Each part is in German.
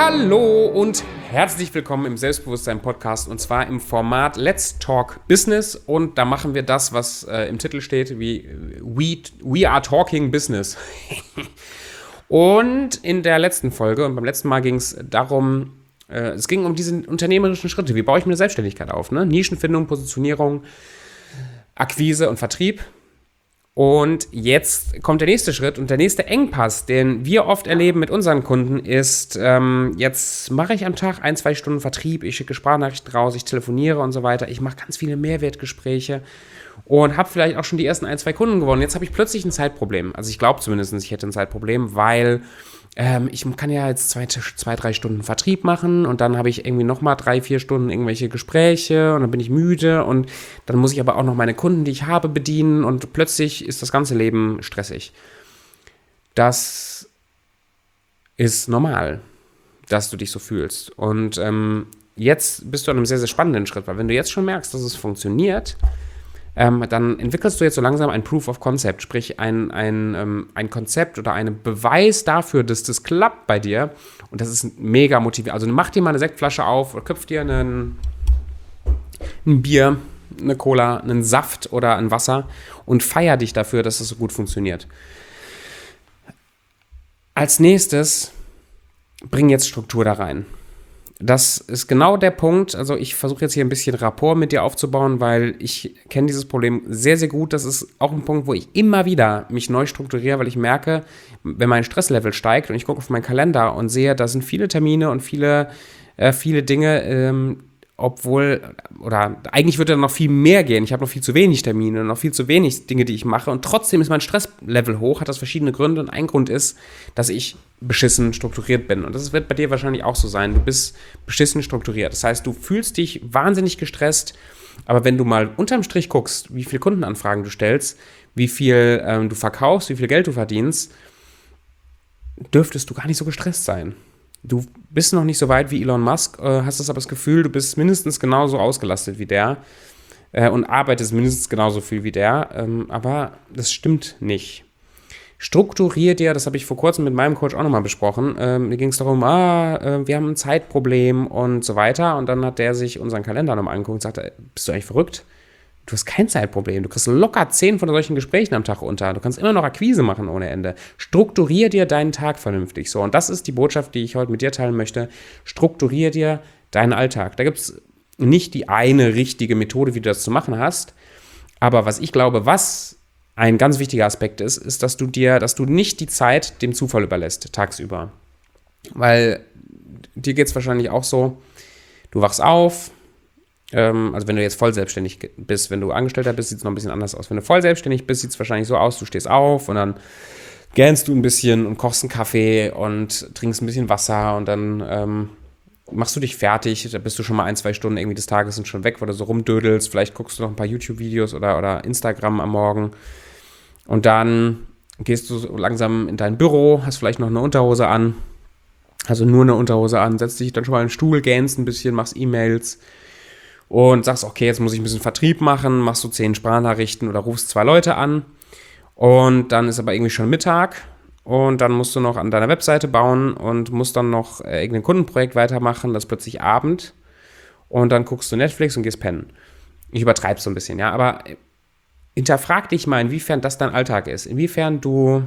Hallo und herzlich willkommen im Selbstbewusstsein-Podcast und zwar im Format Let's Talk Business und da machen wir das, was im Titel steht, wie We are talking business. Und in der letzten Folge und beim letzten Mal ging es darum, es ging um diese unternehmerischen Schritte. Wie baue ich mir eine Selbstständigkeit auf? Ne? Nischenfindung, Positionierung, Akquise und Vertrieb. Und jetzt kommt der nächste Schritt und der nächste Engpass, den wir oft erleben mit unseren Kunden, ist, jetzt mache ich am Tag 1-2 Stunden Vertrieb, ich schicke Sprachnachrichten raus, ich telefoniere und so weiter, ich mache ganz viele Mehrwertgespräche und habe vielleicht auch schon die ersten 1-2 Kunden gewonnen. Jetzt habe ich plötzlich ein Zeitproblem. Also ich glaube zumindest, ich hätte ein Zeitproblem, weil ich kann ja jetzt 2-3 Stunden Vertrieb machen und dann habe ich irgendwie nochmal 3-4 Stunden irgendwelche Gespräche und dann bin ich müde und dann muss ich aber auch noch meine Kunden, die ich habe, bedienen und plötzlich ist das ganze Leben stressig. Das ist normal, dass du dich so fühlst. Und jetzt bist du an einem sehr, sehr spannenden Schritt, weil wenn du jetzt schon merkst, dass es funktioniert, dann entwickelst du jetzt so langsam ein Proof of Concept, sprich ein Konzept oder einen Beweis dafür, dass das klappt bei dir. Und das ist mega motivierend. Also mach dir mal eine Sektflasche auf oder köpf dir ein Bier, eine Cola, einen Saft oder ein Wasser und feier dich dafür, dass das so gut funktioniert. Als nächstes, bring jetzt Struktur da rein. Das ist genau der Punkt, also ich versuche jetzt hier ein bisschen Rapport mit dir aufzubauen, weil ich kenne dieses Problem sehr, sehr gut. Das ist auch ein Punkt, wo ich immer wieder mich neu strukturiere, weil ich merke, wenn mein Stresslevel steigt und ich gucke auf meinen Kalender und sehe, da sind viele Termine und viele Dinge, eigentlich würde da noch viel mehr gehen. Ich habe noch viel zu wenig Termine, noch viel zu wenig Dinge, die ich mache und trotzdem ist mein Stresslevel hoch, hat das verschiedene Gründe und ein Grund ist, dass ich beschissen strukturiert bin und das wird bei dir wahrscheinlich auch so sein. Du bist beschissen strukturiert, das heißt, du fühlst dich wahnsinnig gestresst, aber wenn du mal unterm Strich guckst, wie viele Kundenanfragen du stellst, wie viel du verkaufst, wie viel Geld du verdienst, dürftest du gar nicht so gestresst sein. Du bist noch nicht so weit wie Elon Musk, hast das aber das Gefühl, du bist mindestens genauso ausgelastet wie der und arbeitest mindestens genauso viel wie der, aber das stimmt nicht. Strukturier dir, das habe ich vor kurzem mit meinem Coach auch nochmal besprochen, mir ging es darum, wir haben ein Zeitproblem und so weiter und dann hat der sich unseren Kalender nochmal angeguckt und sagte, bist du eigentlich verrückt? Du hast kein Zeitproblem. Du kriegst locker 10 von solchen Gesprächen am Tag unter. Du kannst immer noch Akquise machen ohne Ende. Strukturier dir deinen Tag vernünftig. So, und das ist die Botschaft, die ich heute mit dir teilen möchte. Strukturier dir deinen Alltag. Da gibt es nicht die eine richtige Methode, wie du das zu machen hast. Aber was ich glaube, was ein ganz wichtiger Aspekt ist, ist, dass du nicht die Zeit dem Zufall überlässt, tagsüber. Weil dir geht es wahrscheinlich auch so, du wachst auf. Also wenn du jetzt voll selbstständig bist, wenn du Angestellter bist, sieht es noch ein bisschen anders aus. Wenn du voll selbstständig bist, sieht es wahrscheinlich so aus, du stehst auf und dann gähnst du ein bisschen und kochst einen Kaffee und trinkst ein bisschen Wasser und dann machst du dich fertig, da bist du schon mal 1-2 Stunden irgendwie des Tages sind schon weg, weil du so rumdödelst, vielleicht guckst du noch ein paar YouTube-Videos oder Instagram am Morgen und dann gehst du so langsam in dein Büro, hast vielleicht noch eine Unterhose an, also nur eine Unterhose an, setzt dich dann schon mal in den Stuhl, gähnst ein bisschen, machst E-Mails, und sagst, okay, jetzt muss ich ein bisschen Vertrieb machen, machst du 10 Sprachnachrichten oder rufst 2 Leute an und dann ist aber irgendwie schon Mittag und dann musst du noch an deiner Webseite bauen und musst dann noch irgendein Kundenprojekt weitermachen, das ist plötzlich Abend und dann guckst du Netflix und gehst pennen. Ich übertreibe so ein bisschen, ja, aber hinterfrag dich mal, inwiefern das dein Alltag ist, inwiefern du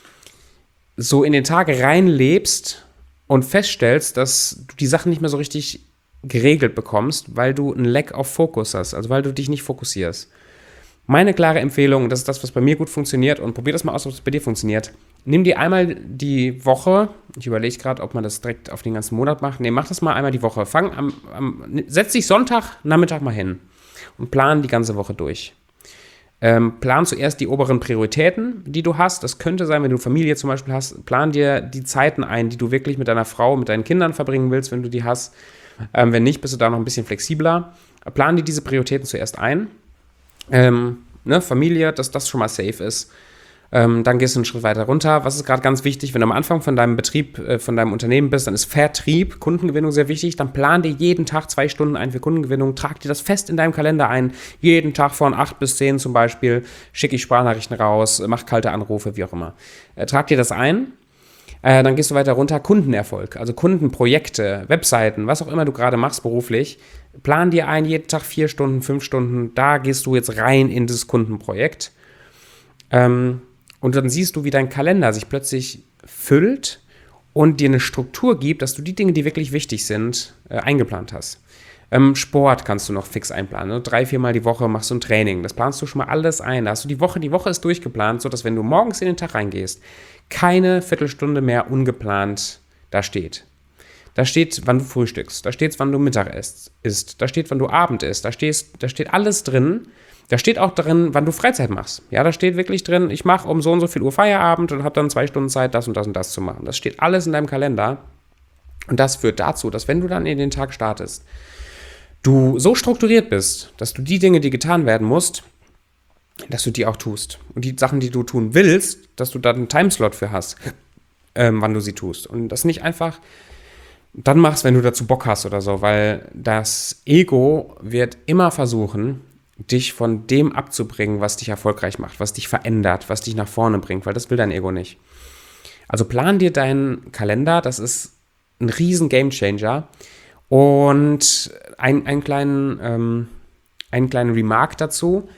so in den Tag reinlebst und feststellst, dass du die Sachen nicht mehr so richtig geregelt bekommst, weil du einen Lack of Focus hast, also weil du dich nicht fokussierst. Meine klare Empfehlung, das ist das, was bei mir gut funktioniert und probier das mal aus, ob es bei dir funktioniert. Nimm dir einmal die Woche, ich überlege gerade, ob man das direkt auf den ganzen Monat macht, mach das mal einmal die Woche. Setz dich Sonntagnachmittag mal hin und plan die ganze Woche durch. Plan zuerst die oberen Prioritäten, die du hast. Das könnte sein, wenn du Familie zum Beispiel hast, plan dir die Zeiten ein, die du wirklich mit deiner Frau, mit deinen Kindern verbringen willst, wenn du die hast. Wenn nicht, bist du da noch ein bisschen flexibler. Plan dir diese Prioritäten zuerst ein. Familie, dass das schon mal safe ist. Dann gehst du einen Schritt weiter runter. Was ist gerade ganz wichtig, wenn du am Anfang von deinem Betrieb, von deinem Unternehmen bist, dann ist Vertrieb, Kundengewinnung sehr wichtig. Dann plan dir jeden Tag 2 Stunden ein für Kundengewinnung. Trag dir das fest in deinem Kalender ein. Jeden Tag von 8 bis 10 zum Beispiel schicke ich Sprachnachrichten raus, mach kalte Anrufe, wie auch immer. Trag dir das ein. Dann gehst du weiter runter, Kundenerfolg, also Kundenprojekte, Webseiten, was auch immer du gerade machst beruflich. Plan dir ein, jeden Tag 4 Stunden, 5 Stunden, da gehst du jetzt rein in das Kundenprojekt. Und dann siehst du, wie dein Kalender sich plötzlich füllt und dir eine Struktur gibt, dass du die Dinge, die wirklich wichtig sind, eingeplant hast. Sport kannst du noch fix einplanen. Ne? 3-4 Mal die Woche machst du ein Training. Das planst du schon mal alles ein. Da hast du die Woche ist durchgeplant, sodass wenn du morgens in den Tag reingehst, keine Viertelstunde mehr ungeplant da steht. Da steht, wann du frühstückst. Da steht, wann du Mittag isst. Da steht, wann du Abend isst. Da steht alles drin. Da steht auch drin, wann du Freizeit machst. Ja, da steht wirklich drin, ich mache um so und so viel Uhr Feierabend und habe dann 2 Stunden Zeit, das und das und das zu machen. Das steht alles in deinem Kalender. Und das führt dazu, dass wenn du dann in den Tag startest, du so strukturiert bist, dass du die Dinge, die getan werden musst, dass du die auch tust. Und die Sachen, die du tun willst, dass du da einen Timeslot für hast, wann du sie tust. Und das nicht einfach dann machst, wenn du dazu Bock hast oder so, weil das Ego wird immer versuchen, dich von dem abzubringen, was dich erfolgreich macht, was dich verändert, was dich nach vorne bringt, weil das will dein Ego nicht. Also plan dir deinen Kalender, das ist ein riesen Gamechanger. Und einen kleinen Remark dazu.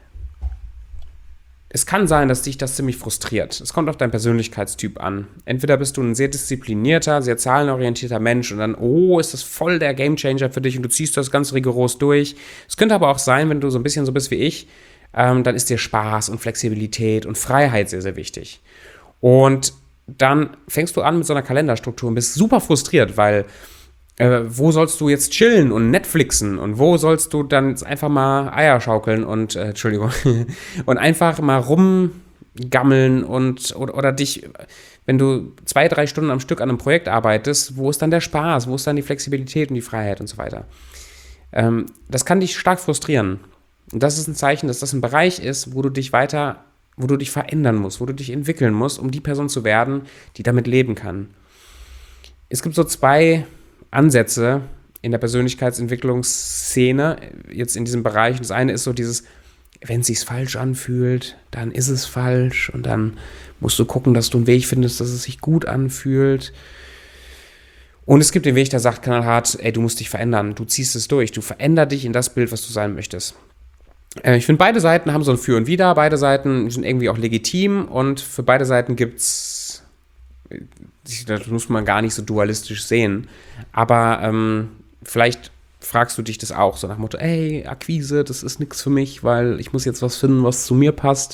Es kann sein, dass dich das ziemlich frustriert. Es kommt auf deinen Persönlichkeitstyp an. Entweder bist du ein sehr disziplinierter, sehr zahlenorientierter Mensch und dann, ist das voll der Gamechanger für dich und du ziehst das ganz rigoros durch. Es könnte aber auch sein, wenn du so ein bisschen so bist wie ich, dann ist dir Spaß und Flexibilität und Freiheit sehr, sehr wichtig. Und dann fängst du an mit so einer Kalenderstruktur und bist super frustriert, weil wo sollst du jetzt chillen und Netflixen und wo sollst du dann jetzt einfach mal Eier schaukeln und, und einfach mal rumgammeln oder dich, wenn du 2-3 Stunden am Stück an einem Projekt arbeitest, wo ist dann der Spaß, wo ist dann die Flexibilität und die Freiheit und so weiter. Das kann dich stark frustrieren. Und das ist ein Zeichen, dass das ein Bereich ist, wo du dich verändern musst, wo du dich entwickeln musst, um die Person zu werden, die damit leben kann. Es gibt so 2 Ansätze in der Persönlichkeitsentwicklungsszene, jetzt in diesem Bereich. Das eine ist so dieses, wenn es sich falsch anfühlt, dann ist es falsch und dann musst du gucken, dass du einen Weg findest, dass es sich gut anfühlt. Und es gibt den Weg, der sagt knallhart, du musst dich verändern, du ziehst es durch, du veränder dich in das Bild, was du sein möchtest. Ich finde, beide Seiten haben so ein Für und Wider, beide Seiten sind irgendwie auch legitim und für beide Seiten gibt's, das muss man gar nicht so dualistisch sehen, aber vielleicht fragst du dich das auch, so nach dem Motto, Akquise, das ist nichts für mich, weil ich muss jetzt was finden, was zu mir passt.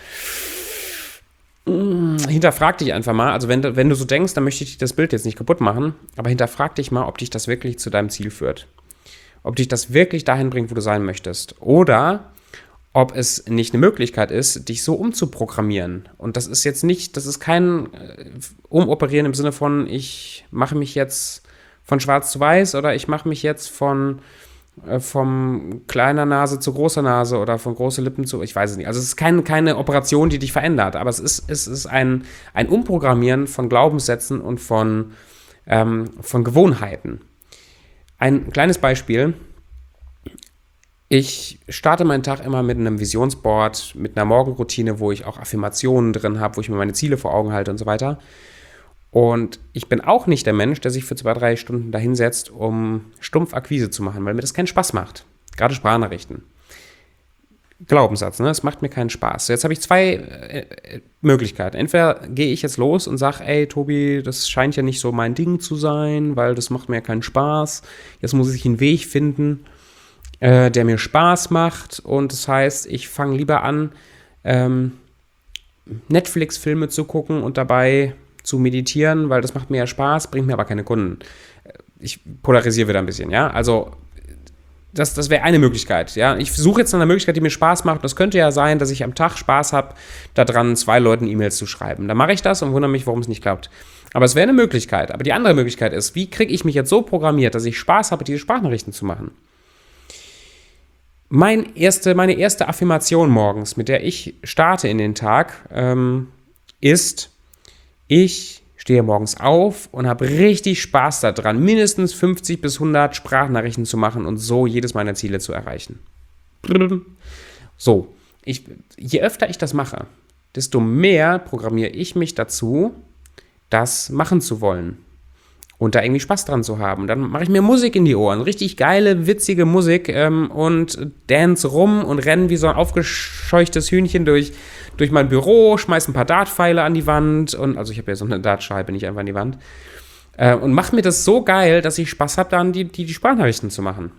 Hinterfrag dich einfach mal, also wenn du so denkst, dann möchte ich das Bild jetzt nicht kaputt machen, aber hinterfrag dich mal, ob dich das wirklich zu deinem Ziel führt. Ob dich das wirklich dahin bringt, wo du sein möchtest. Oder ob es nicht eine Möglichkeit ist, dich so umzuprogrammieren. Und das ist kein Umoperieren im Sinne von, ich mache mich jetzt von schwarz zu weiß oder ich mache mich jetzt vom kleiner Nase zu großer Nase oder von große Lippen zu, ich weiß es nicht. Also es ist keine Operation, die dich verändert, aber es ist ein Umprogrammieren von Glaubenssätzen und von Gewohnheiten. Ein kleines Beispiel. Ich starte meinen Tag immer mit einem Visionsboard, mit einer Morgenroutine, wo ich auch Affirmationen drin habe, wo ich mir meine Ziele vor Augen halte und so weiter. Und ich bin auch nicht der Mensch, der sich für 2-3 Stunden dahinsetzt, um stumpf Akquise zu machen, weil mir das keinen Spaß macht. Gerade Sprachnachrichten. Glaubenssatz, ne? Es macht mir keinen Spaß. So, jetzt habe ich 2 Möglichkeiten. Entweder gehe ich jetzt los und sage, Tobi, das scheint ja nicht so mein Ding zu sein, weil das macht mir ja keinen Spaß. Jetzt muss ich einen Weg finden, der mir Spaß macht. Und das heißt, ich fange lieber an, Netflix-Filme zu gucken und dabei zu meditieren, weil das macht mir ja Spaß, bringt mir aber keine Kunden. Ich polarisiere wieder ein bisschen, ja. Also das wäre eine Möglichkeit, ja. Ich suche jetzt nach einer Möglichkeit, die mir Spaß macht. Das könnte ja sein, dass ich am Tag Spaß habe, daran 2 Leuten E-Mails zu schreiben. Dann mache ich das und wundere mich, warum es nicht klappt. Aber es wäre eine Möglichkeit. Aber die andere Möglichkeit ist, wie kriege ich mich jetzt so programmiert, dass ich Spaß habe, diese Sprachnachrichten zu machen? Meine erste Affirmation morgens, mit der ich starte in den Tag, ist, ich stehe morgens auf und habe richtig Spaß daran, mindestens 50 bis 100 Sprachnachrichten zu machen und so jedes meiner Ziele zu erreichen. So, je öfter ich das mache, desto mehr programmiere ich mich dazu, das machen zu wollen und da irgendwie Spaß dran zu haben. Dann mache ich mir Musik in die Ohren, richtig geile, witzige Musik und dance rum und renne wie so ein aufgescheuchtes Hühnchen durch mein Büro, schmeiße ein paar Dartpfeile an die Wand und also ich habe ja so eine Dartscheibe, nicht einfach an die Wand und mache mir das so geil, dass ich Spaß habe, dann die Sprachnachrichten zu machen.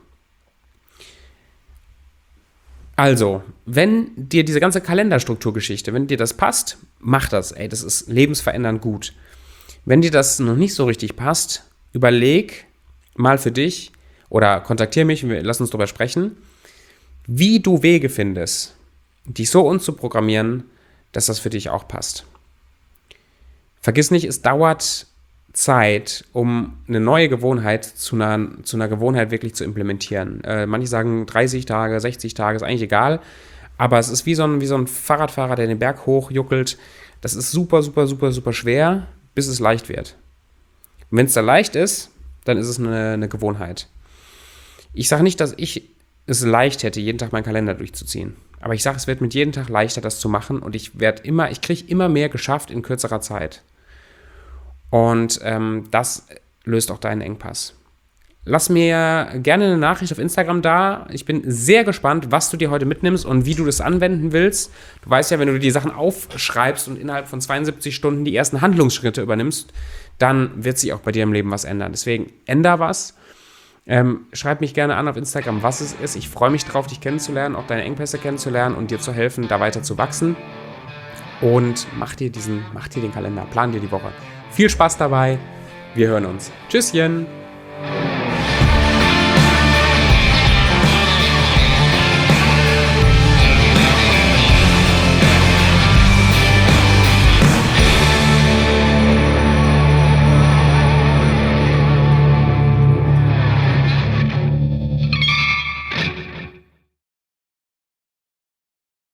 Also, wenn dir diese ganze Kalenderstrukturgeschichte, wenn dir das passt, mach das. Ey, das ist lebensverändernd gut. Wenn dir das noch nicht so richtig passt, überleg mal für dich oder kontaktiere mich, lass uns darüber sprechen, wie du Wege findest, dich so umzuprogrammieren, dass das für dich auch passt. Vergiss nicht, es dauert Zeit, um eine neue Gewohnheit zu einer Gewohnheit wirklich zu implementieren. Manche sagen 30 Tage, 60 Tage, ist eigentlich egal, aber es ist wie so ein Fahrradfahrer, der den Berg hochjuckelt. Das ist super, super, super, super schwer, bis es leicht wird. Und wenn es dann leicht ist, dann ist es eine Gewohnheit. Ich sage nicht, dass ich es leicht hätte, jeden Tag meinen Kalender durchzuziehen. Aber ich sage, es wird mit jedem Tag leichter, das zu machen und ich kriege immer mehr geschafft in kürzerer Zeit. Und das löst auch deinen Engpass. Lass mir gerne eine Nachricht auf Instagram da. Ich bin sehr gespannt, was du dir heute mitnimmst und wie du das anwenden willst. Du weißt ja, wenn du die Sachen aufschreibst und innerhalb von 72 Stunden die ersten Handlungsschritte übernimmst, dann wird sich auch bei dir im Leben was ändern. Deswegen änder was. Schreib mich gerne an auf Instagram, was es ist. Ich freue mich drauf, dich kennenzulernen, auch deine Engpässe kennenzulernen und dir zu helfen, da weiter zu wachsen. Und mach dir den Kalender, plan dir die Woche. Viel Spaß dabei. Wir hören uns. Tschüsschen.